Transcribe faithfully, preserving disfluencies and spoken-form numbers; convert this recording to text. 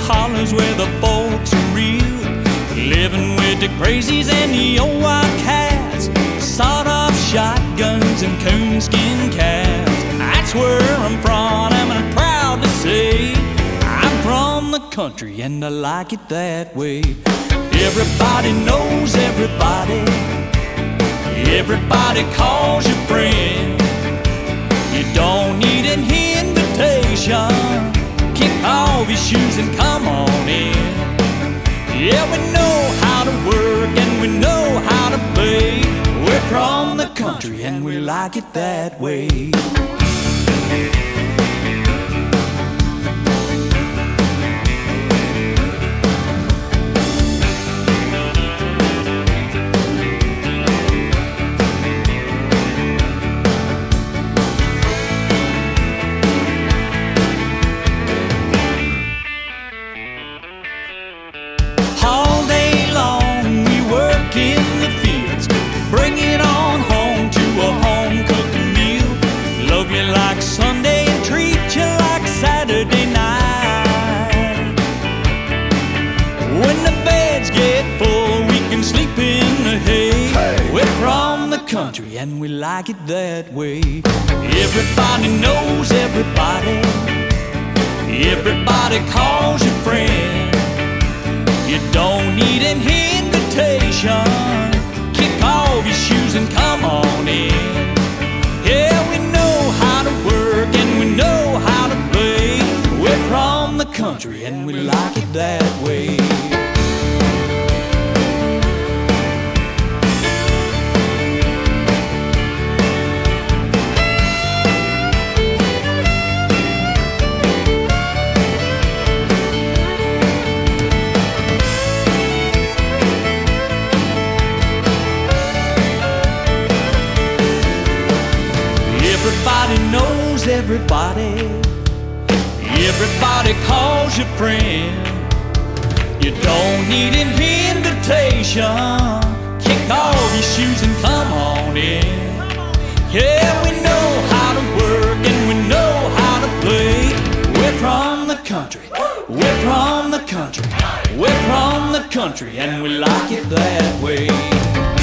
hollers where the folks are real, living with the crazies and the old wildcats, sawed-off shotguns and coonskin cats. That's where I'm from, and I'm proud to say I'm from the country and I like it that way. Everybody knows everybody, everybody calls you friend. You don't need an invitation, kick off your shoes and come on in. Yeah, we know how to work and we know how to play. We're from the country and we like it that way. All day long we work in the fields, bring it on home to a home-cooked meal. Love you like Sunday and treat you like Saturday night. When the beds get full, we can sleep in the hay. Hey. We're from the country and we like it that way. Everybody knows everybody, everybody calls you friend. You don't need an invitation, kick off your shoes and come on in. Yeah, we know how to work and we know how to play. We're from the country and we like it that way. Everybody knows everybody, everybody calls you friend. You don't need an invitation, kick off your shoes and come on in. Yeah, we know how to work and we know how to play. We're from the country, we're from the country, we're from the country and we like it that way.